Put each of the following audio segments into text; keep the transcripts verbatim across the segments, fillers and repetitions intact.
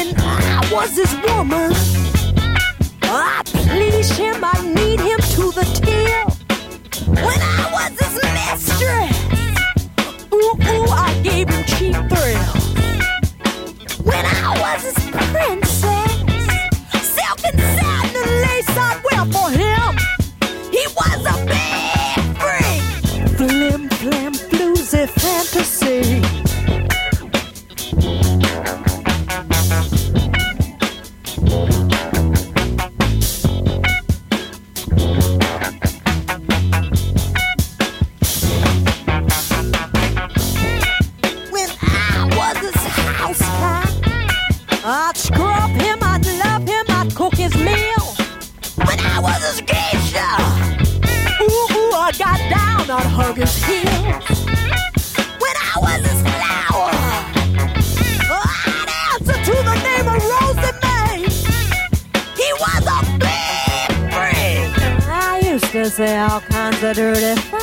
when I was his woman. I pleased him, I need him to the till. When I was his mistress, ooh, ooh, I gave him cheap thrills. When I was his princess, silk and satin and lace I'd wear for him. He was a big freak, flim, flam, floozy fantasy. I'd scrub him, I'd love him, I'd cook his meal. When I was his geisha, ooh, ooh, I got down, I'd hug his heels. When I was his flower, I'd answer to the name of Rosie May. He was a big freak. I used to say all kinds of dirty things.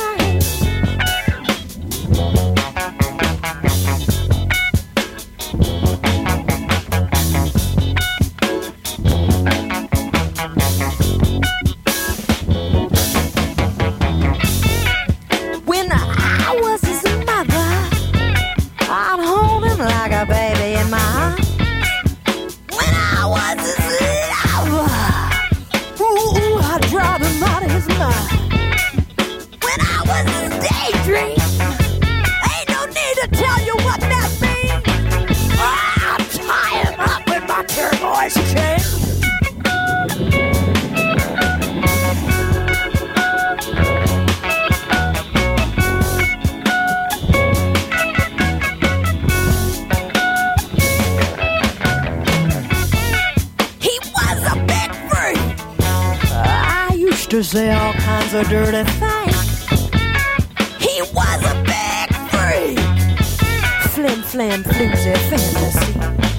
To say all kinds of dirty things. He was a big freak, flim flam floozy fantasy.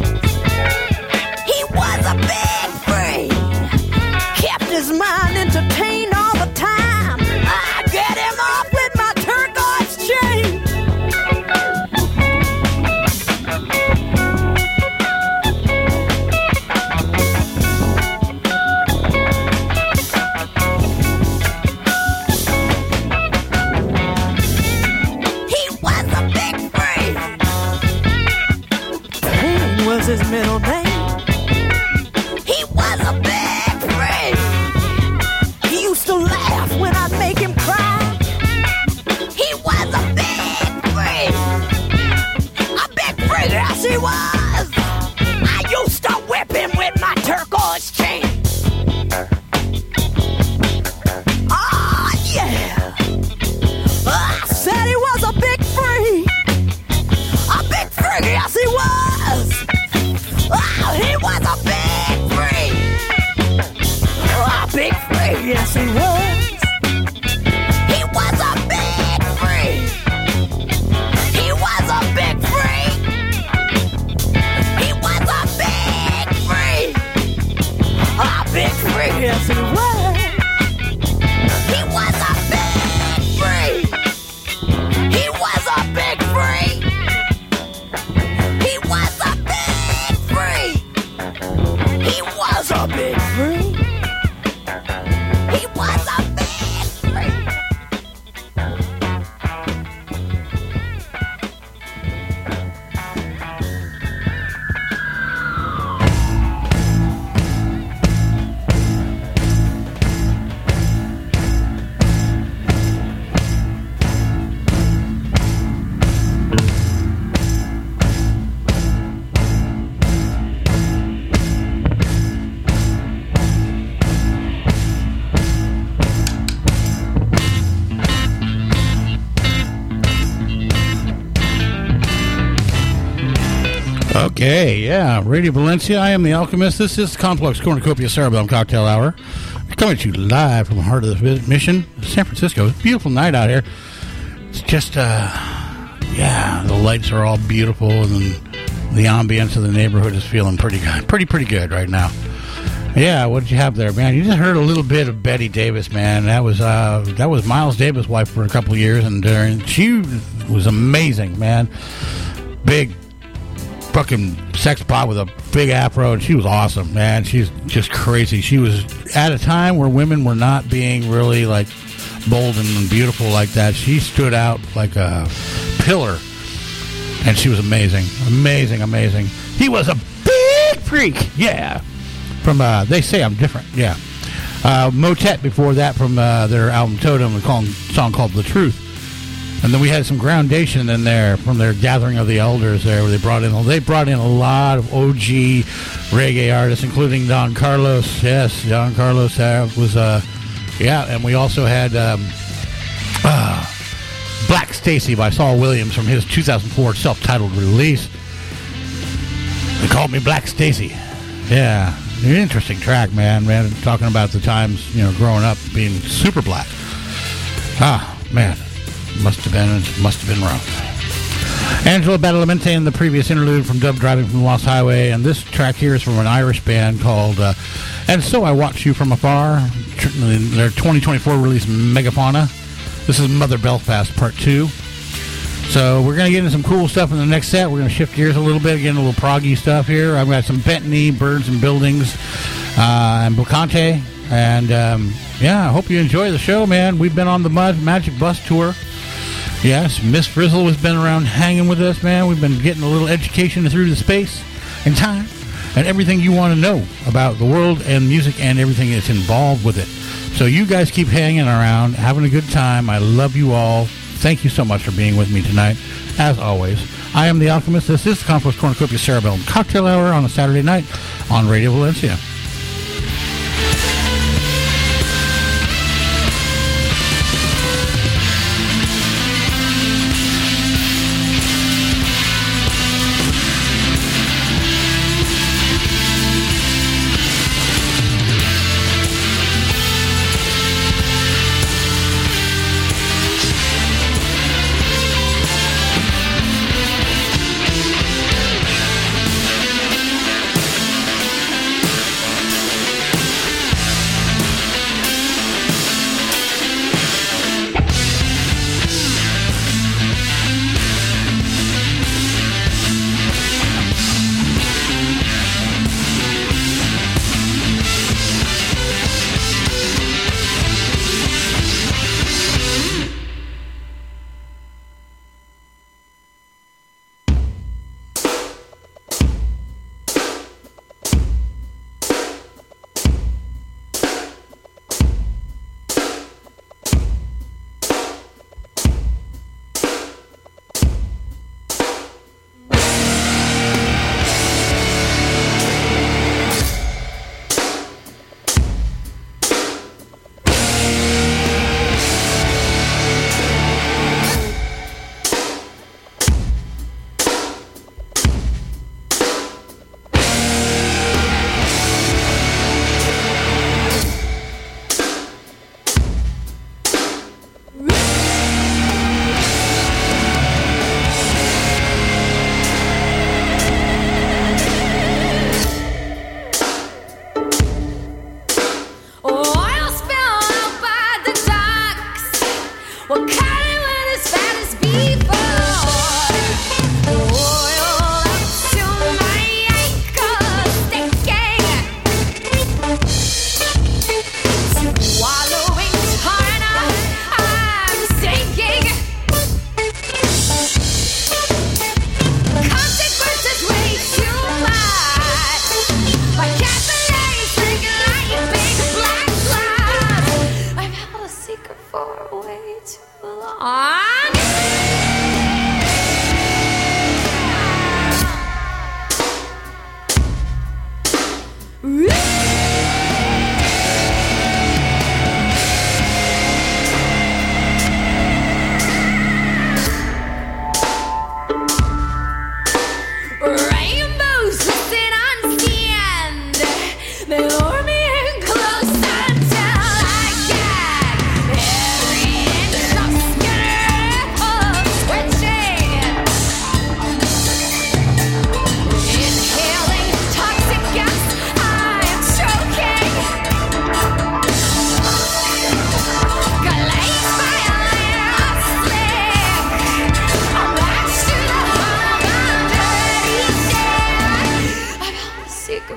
He was a big freak, kept his mind entertained all the time. I get him off with my turquoise chain. His middle name. He was a big freak. He used to laugh when I'd make him cry. He was a big freak. A big freak, yes he was. I used to whip him with my turquoise chain. Oh yeah. I said he was a big freak. A big freak, yes he was. Oh, he was a big freak. Oh, a big freak, yes he was. He was a big freak. He was a big freak. He was a big freak. A big freak, yes he was. He was a big freak. He was a big freak. He was a big freak. He was a big freak. He was a big freak. Okay, yeah, Radio Valencia. I am the Alchemist. This is Complex Cornucopia Cerebellum Cocktail Hour. Coming to you live from the heart of the mission, San Francisco. It's a beautiful night out here. It's just, uh, yeah, the lights are all beautiful, and the ambience of the neighborhood is feeling pretty good, pretty, pretty good right now. Yeah, what did you have there, man? You just heard a little bit of Betty Davis, man. That was uh, that was Miles Davis' wife for a couple of years, and uh, she was amazing, man. Big fucking sex bot with a big afro, and she was awesome, man. She's just crazy. She was at a time where women were not being really like bold and beautiful like that. She stood out like a pillar, and she was amazing, amazing, amazing. He was a big freak, yeah. From uh, They Say I'm Different, yeah. Uh, Motet before that from uh, their album Totem, a call- song called The Truth. And then we had some Groundation in there from their Gathering of the Elders there, where they brought in they brought in a lot of O G reggae artists, including Don Carlos. Yes, Don Carlos uh, was uh, yeah, and we also had um, uh, Black Stacy by Saul Williams from his two thousand four self-titled release. They called me Black Stacy. Yeah, an interesting track, man. Man, talking about the times, you know, growing up being super black. Ah, man. Must have been, must have been rough. Angela Badalamenti in the previous interlude from Dub Driving from the Lost Highway, and this track here is from an Irish band called uh, And So I Watch You From Afar, their twenty twenty-four release Megafauna. This is Mother Belfast Part two. So we're going to get into some cool stuff in the next set. We're going to shift gears a little bit, get into a little proggy stuff here. I've got some Bethany, Birds and Buildings, uh, and Bocante. And, um, yeah, I hope you enjoy the show, man. We've been on the Mud Magic Bus Tour. Yes, Miss Frizzle has been around hanging with us, man. We've been getting a little education through the space and time and everything you want to know about the world and music and everything that's involved with it. So you guys keep hanging around, having a good time. I love you all. Thank you so much for being with me tonight. As always, I am The Alchemist. This is the Complex Cornucopia Cerebellum Cocktail Hour on a Saturday night on Radio Valencia.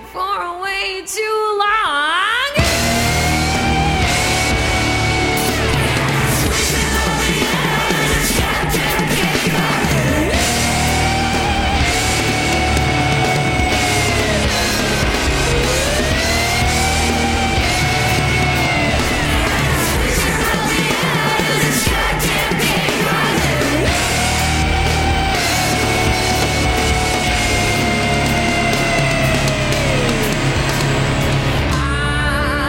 for way too long. I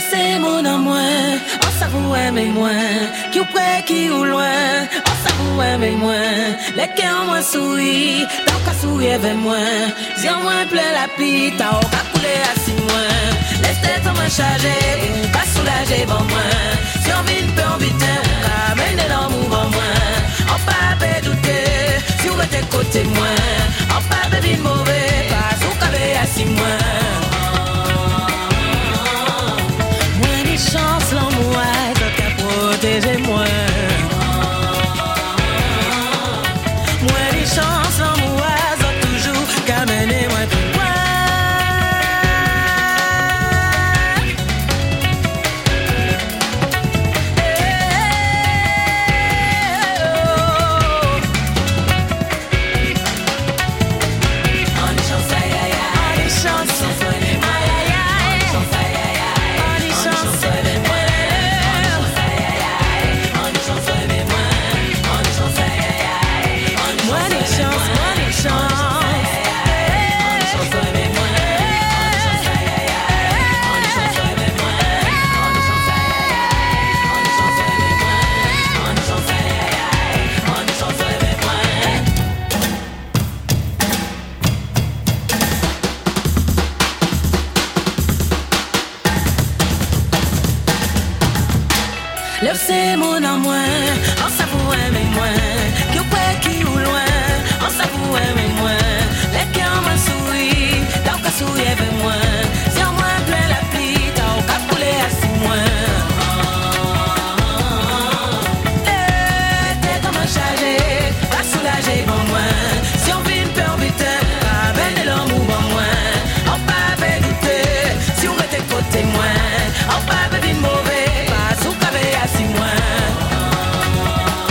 c'est mon amour, on s'avoue aimer moins, qui ou près, qui ou loin, on s'avoue aimer moins, les cœurs moins souris, t'as qu'à sourire avec moi, si on moins plein la pite, t'as qu'à couler assis moins, laisse tête en moins chargé, pas soulager bon moins, si on vit une peu en vite, on qu'à mener l'amour bon moins, on pas peut douter, si on était côté moins, on pas peut vivre mauvais, pas sous qu'avait assis moins. Chance l'amour, ça t'a protégé moi. Moi les chances l'amour, ça toujours qu'à mener moi plus loin. On est chance, aïe aïe aïe. On est chance, aïe aïe aïe. On est chance. Lève c'est mon amour, on s'avoue aimer moins, qui ou près, qui ou loin, on s'avoue aimer moins, les cœurs m'en souris, t'as qu'à sourire avec moi, si on moins plein la pluie, t'as qu'à couler assis moins. Eh, t'es comme un chargé, pas soulager bon moins, si on vit une peur vite, pas belle l'amour bon moins, on pas peut douter, si on était côté moins, on pas peut vivre mauvais, pas sous qu'avait assis moins.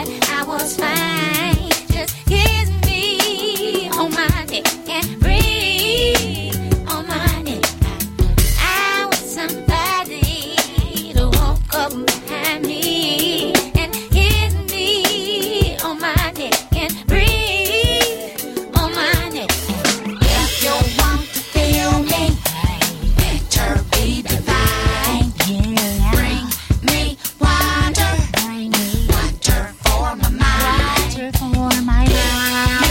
that I was fine. Just kiss me on my neck and breathe on my neck. I was somebody to walk up behind me and kiss me on my neck and breathe on my neck. If you want to feel me, better be divine. Bring me water, water for my mind.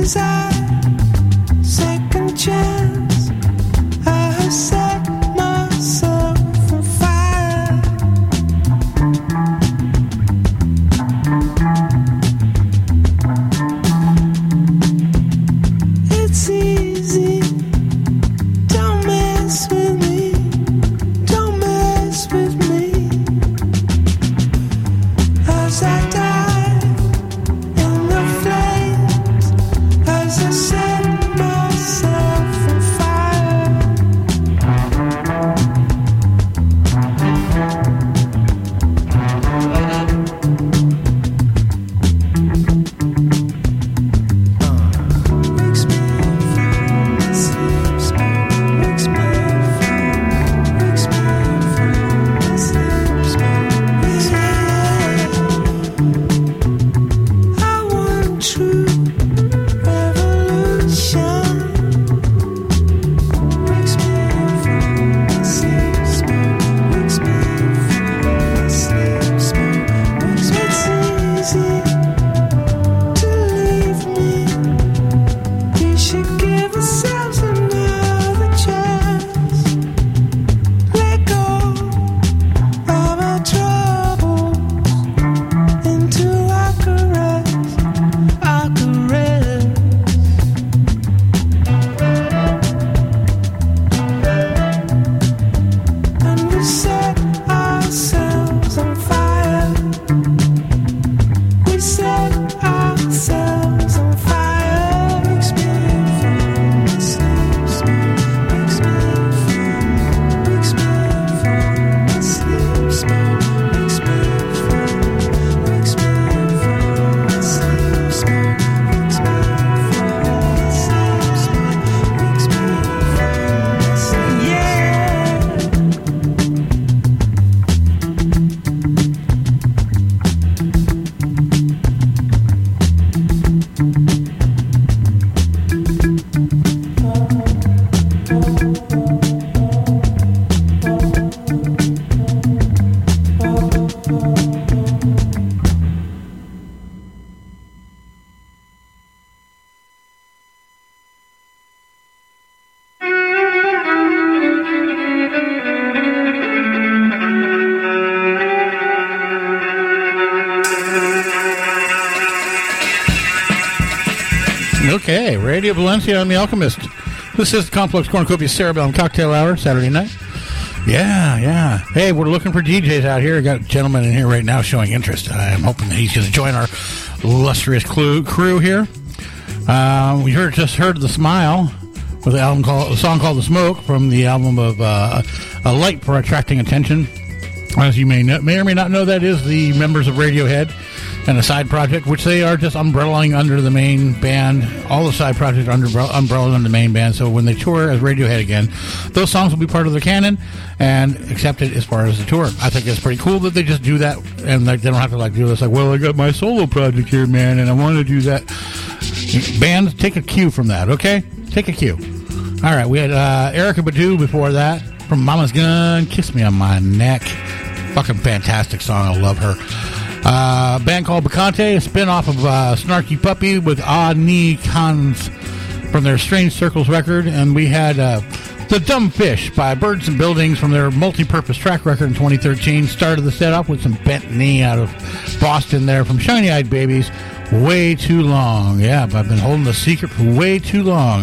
Okay, Radio Valencia, I'm the Alchemist. This is the Complex Cornucopia Cerebellum Cocktail Hour, Saturday night. Yeah, yeah. Hey, we're looking for D Js out here. I got a gentleman in here right now showing interest. I'm hoping that he's going to join our illustrious crew, crew here. Uh, we heard just heard The Smile with the album called, a song called The Smoke from the album of uh, A Light for Attracting Attention. As you may know, may or may not know, that is the members of Radiohead and a side project, which they are just umbrellaing under the main band. All the side projects are under, umbrellaing under the main band, so when they tour as Radiohead again, those songs will be part of their canon and accepted as far as the tour. I think it's pretty cool that they just do that, and like, they don't have to like do this, like, well, I got my solo project here, man, and I want to do that. Bands, take a cue from that, okay? Take a cue. All right, we had uh, Erykah Badu before that, from Mama's Gun, Kiss Me on My Neck. Fucking fantastic song, I love her. Uh, a band called Bacante, a spin-off of uh, Snarky Puppy with Ah Nee Khans from their Strange Circles record. And we had uh, The Dumb Fish by Birds and Buildings from their multi-purpose track record in twenty thirteen. Started the set off with some Bent Knee out of Boston there from Shiny Eyed Babies. Way too long. Yeah, but I've been holding the secret for way too long.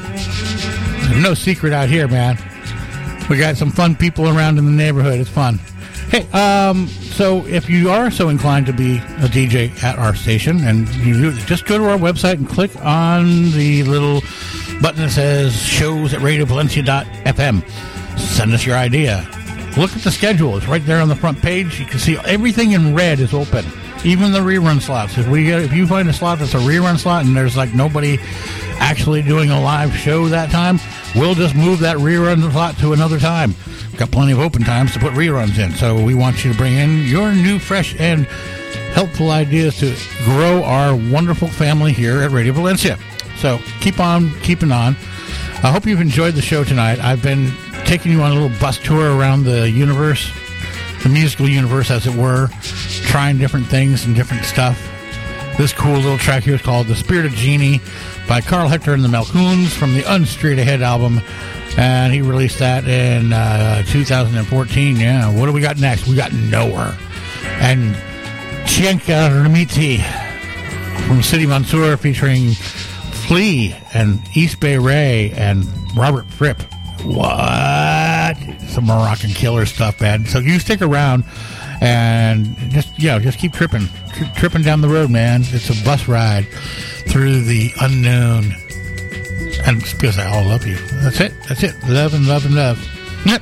There's no secret out here, man. We got some fun people around in the neighborhood. It's fun. Hey, um, so if you are so inclined to be a D J at our station, and you just go to our website and click on the little button that says shows at radio valencia dot f m. Send us your idea. Look at the schedule. It's right there on the front page. You can see everything in red is open, even the rerun slots. If we get, if you find a slot that's a rerun slot and there's like nobody actually doing a live show that time, we'll just move that rerun slot to another time. Got plenty of open times to put reruns in, so we want you to bring in your new, fresh, and helpful ideas to grow our wonderful family here at Radio Valencia. So keep on keeping on. I hope you've enjoyed the show tonight. I've been taking you on a little bus tour around the universe, the musical universe, as it were, trying different things and different stuff. This cool little track here is called The Spirit of Genie by Carl Hector and the Malcoons from the Unstraight Ahead album. And he released that in uh, two thousand fourteen. Yeah, what do we got next? We got Nowhere. And Chienka Remiti from City Mansour featuring Flea and East Bay Ray and Robert Fripp. What? Some Moroccan killer stuff, man. So you stick around and just, yeah, just keep tripping. Tri- tripping down the road, man. It's a bus ride through the unknown. And it's because I all love you. That's it. That's it. Love and love and love. Yep.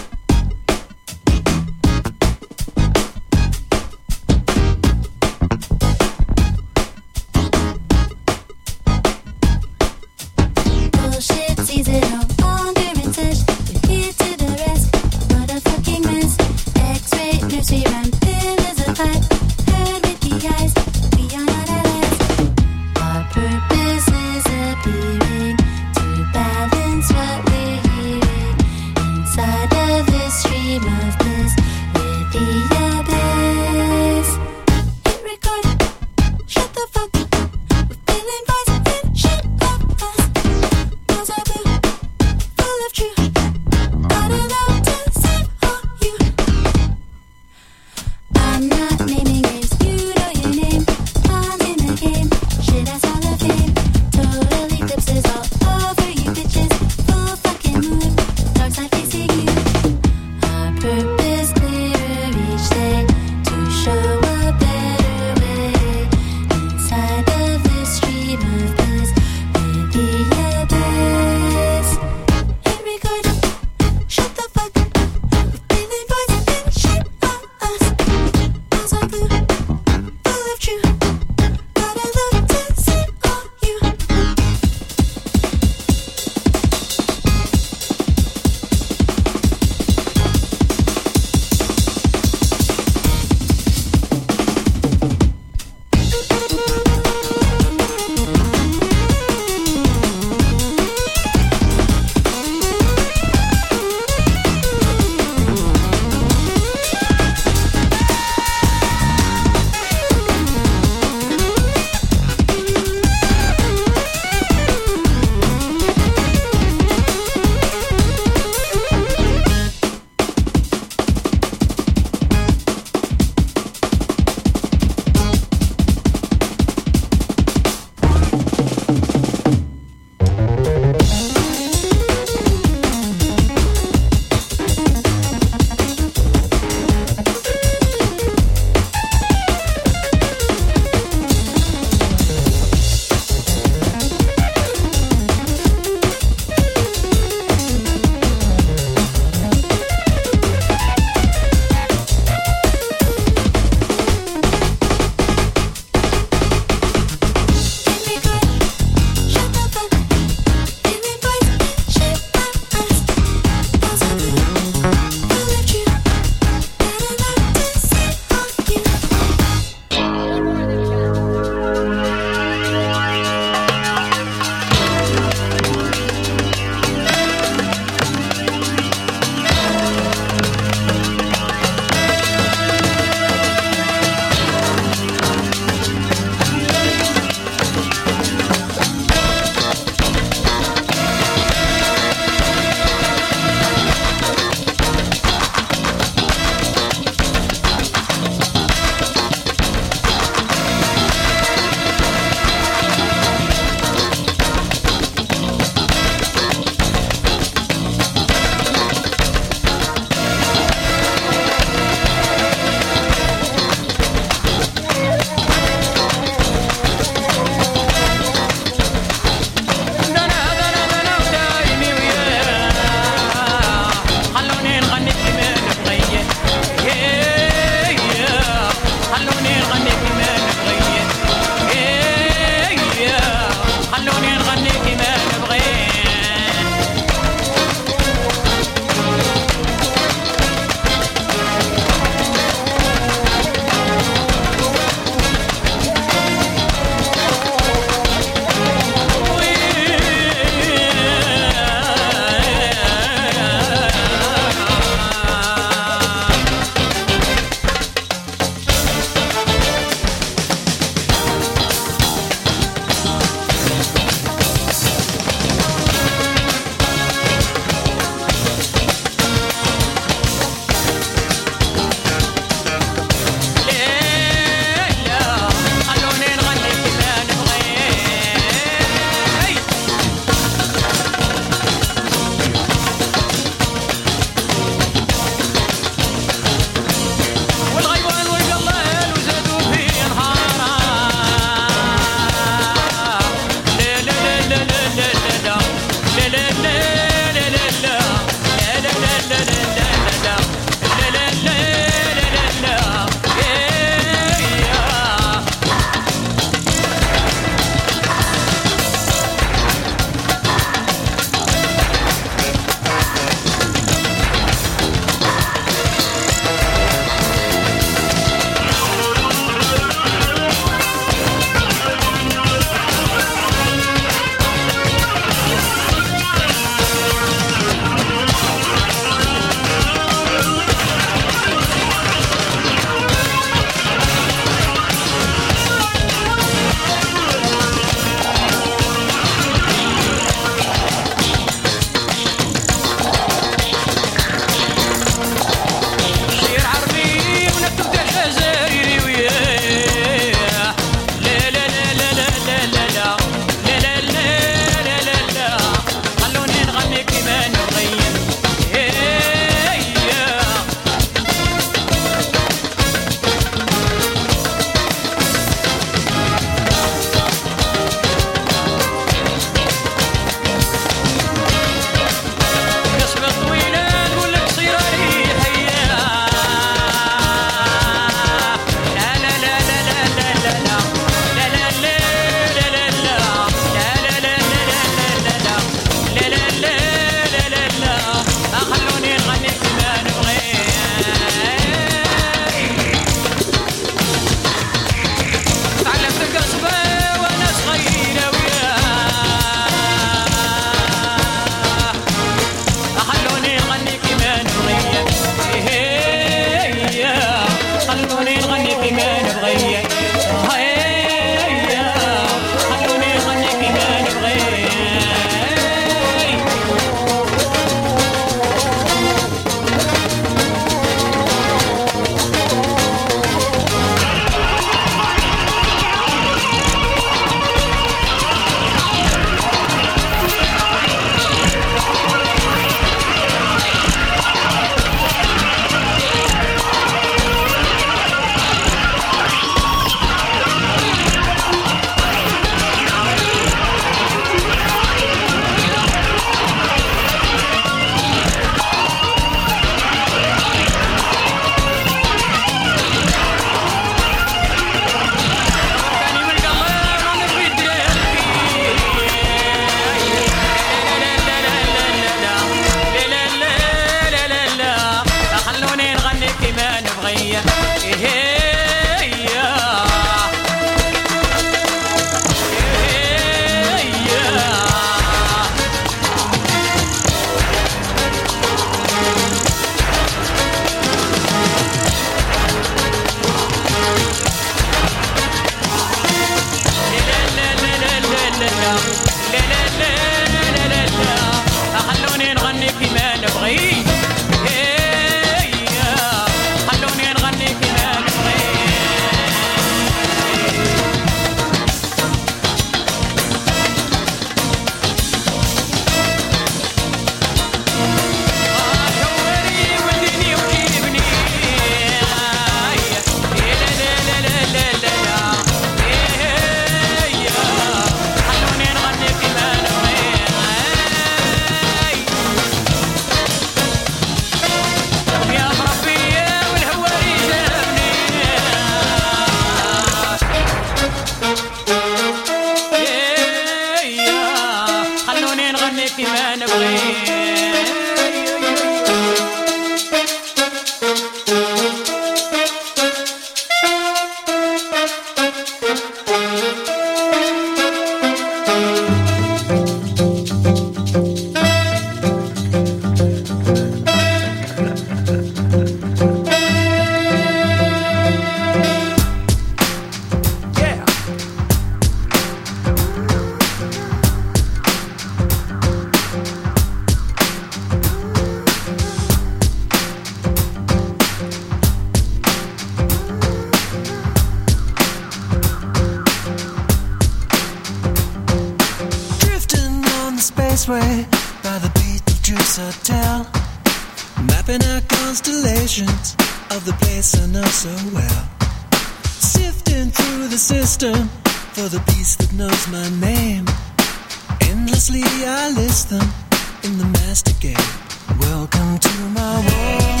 sway by the beat of Juice Hotel, mapping out constellations of the place I know so well. Sifting through the system for the piece that knows my name. Endlessly I list them in the master game. Welcome to my world.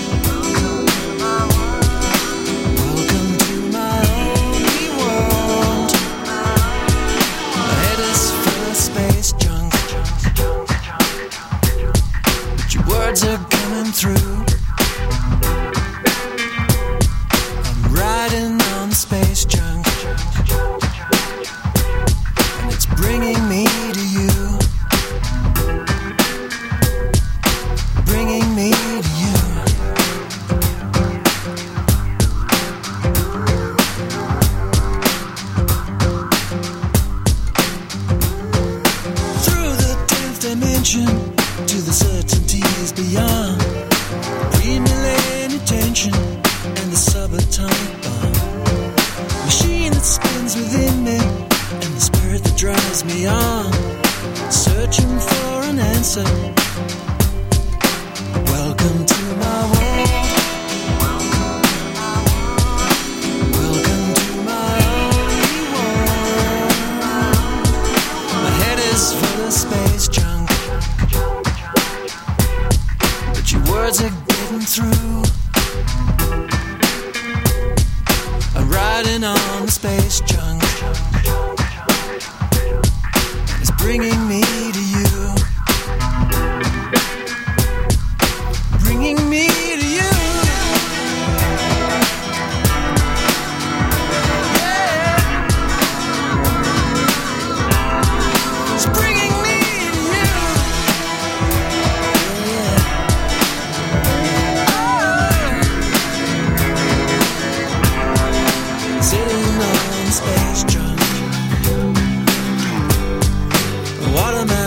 Welcome to my only world. My head is full of space junk, but your words are coming through. I'm riding on space junk, and it's bringing me to you. Bringing me to you. Through the tenth dimension to the certainties beyond, pre-millennial tension and the subatomic bomb. Machine that spins within me and the spirit that drives me on, searching for an answer. Welcome to my world. Welcome to my only world. My head is full of space junk, but your words are getting through. I'm riding on the space junk. It's bringing me to you. Bringing me to you. Yeah. It's bringing me to you. Yeah. Oh. Sitting on space junk. What am I?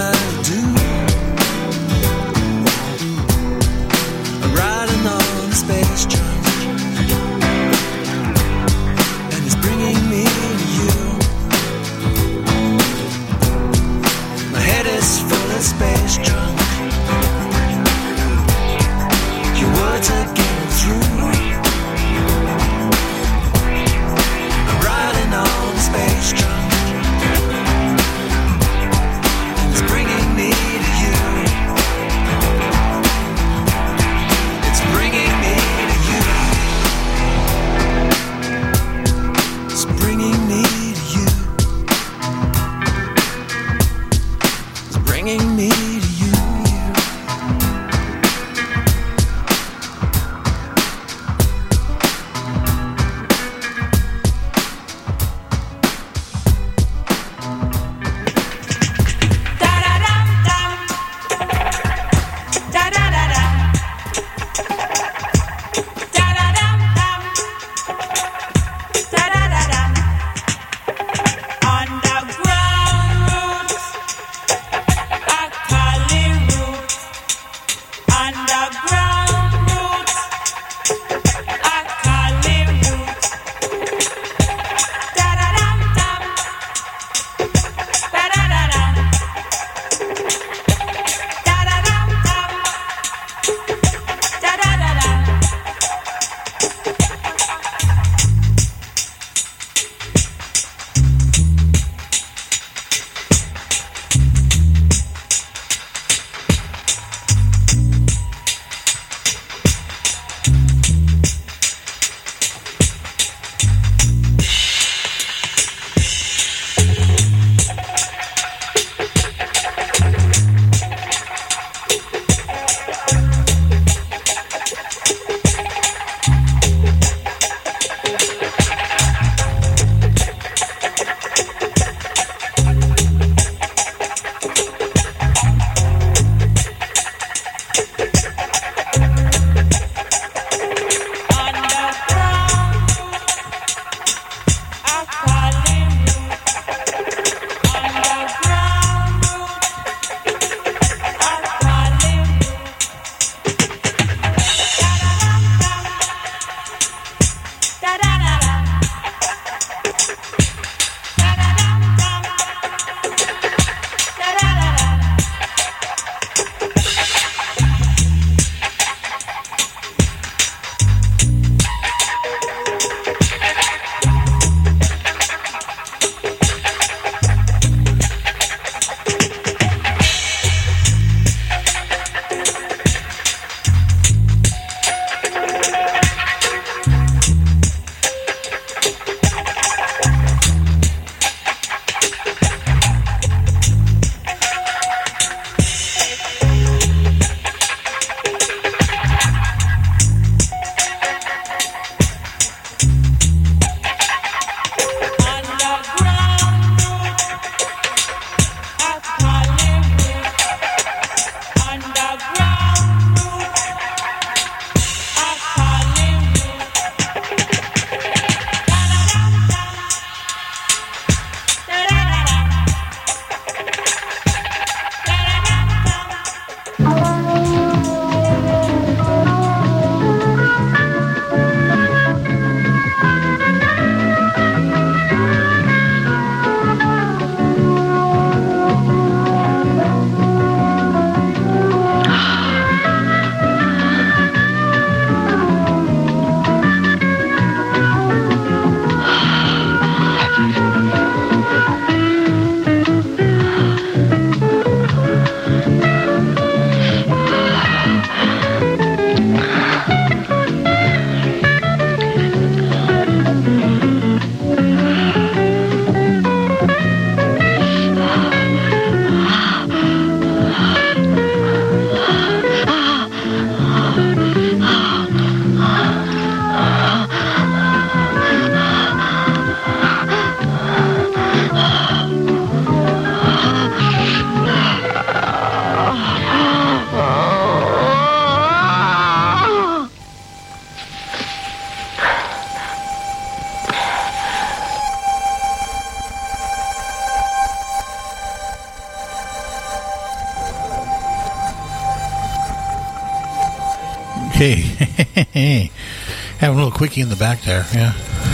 Okay. Having a little quickie in the back there, yeah.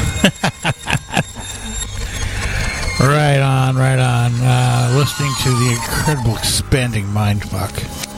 Right on, right on. Uh, listening to the incredible Expanding Mindfuck.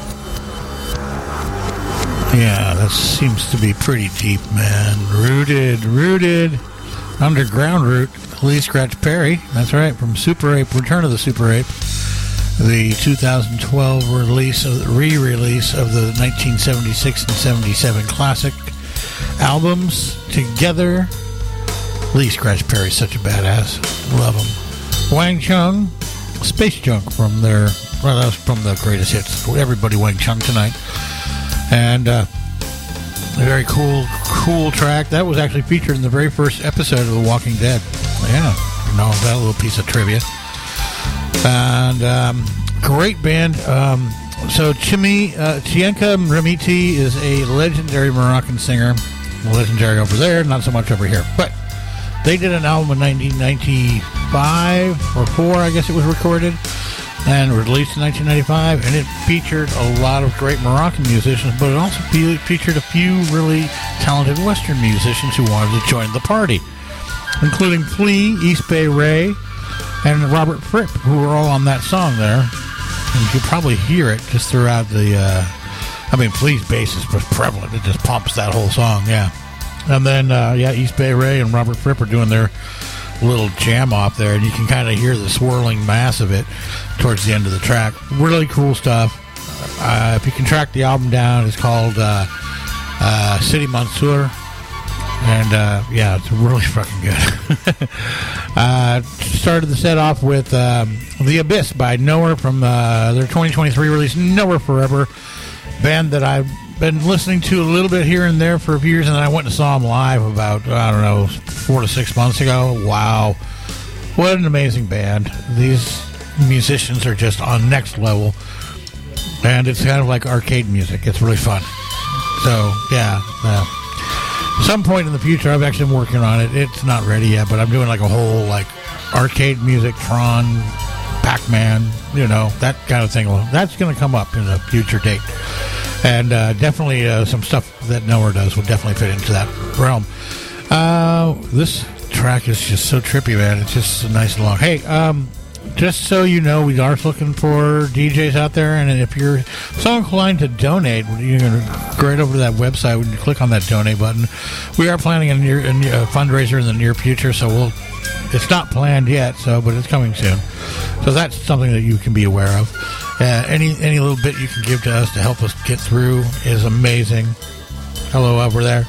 Yeah, that seems to be pretty deep, man. Rooted, rooted, underground root. Lee Scratch Perry, that's right, from Super Ape, Return of the Super Ape. The two thousand twelve release, of, re-release of the nineteen seventy-six and seventy-seven classic albums together. Lee Scratch Perry's such a badass. Love him. Wang Chung, Space Junk from their, well, that was from the greatest hits. Everybody Wang Chung tonight. And uh, a very cool, cool track. That was actually featured in the very first episode of The Walking Dead. Yeah, you know, that little piece of trivia. And um, great band. Um, so Chimi, uh, Chienka Ramiti is a legendary Moroccan singer. Legendary over there, not so much over here. But they did an album in nineteen ninety-five or four, I guess it was recorded, and released in nineteen ninety-five. And it featured a lot of great Moroccan musicians, but it also fe- featured a few really talented Western musicians who wanted to join the party, including Flea, East Bay Ray, and Robert Fripp, who were all on that song there. And you can probably hear it just throughout the, uh, I mean, Flea's bass is prevalent. It just pumps that whole song, yeah. And then, uh, yeah, East Bay Ray and Robert Fripp are doing their little jam off there, and you can kind of hear the swirling mass of it towards the end of the track. Really cool stuff. Uh, if you can track the album down, it's called uh, uh, City Mansour. And, uh, yeah, it's really fucking good. uh, started the set off with um, The Abyss by Nowhere from uh, their twenty twenty-three release, Nowhere Forever. Band that I've been listening to a little bit here and there for a few years, and then I went and saw them live about, I don't know, four to six months ago. Wow. What an amazing band. These musicians are just on next level. And it's kind of like arcade music. It's really fun. So, yeah, uh, some point in the future, I've actually been working on it. It's not ready yet, but I'm doing like a whole like arcade music, Tron, Pac-Man, you know, that kind of thing. That's going to come up in a future date. And uh, definitely uh, some stuff that Nowhere does will definitely fit into that realm. Uh, this track is just so trippy, man. It's just so nice and long. Hey, um, just so you know, we are looking for D Js out there, and if you're so inclined to donate, you can go right over to that website when you click on that donate button. We are planning a, near, a, near, a fundraiser in the near future, so we'll. It's not planned yet, so but it's coming soon. So that's something that you can be aware of. Uh, any any little bit you can give to us to help us get through is amazing. Hello over there,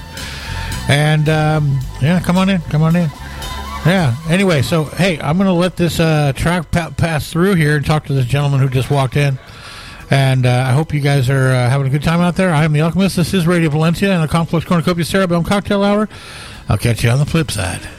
and um, yeah, come on in, come on in. Yeah. Anyway, so hey, I'm going to let this uh, track pa- pass through here and talk to this gentleman who just walked in. And uh, I hope you guys are uh, having a good time out there. I am the Alchemist. This is Radio Valencia and the Complex Cornucopia Cerebellum Cocktail Hour. I'll catch you on the flip side.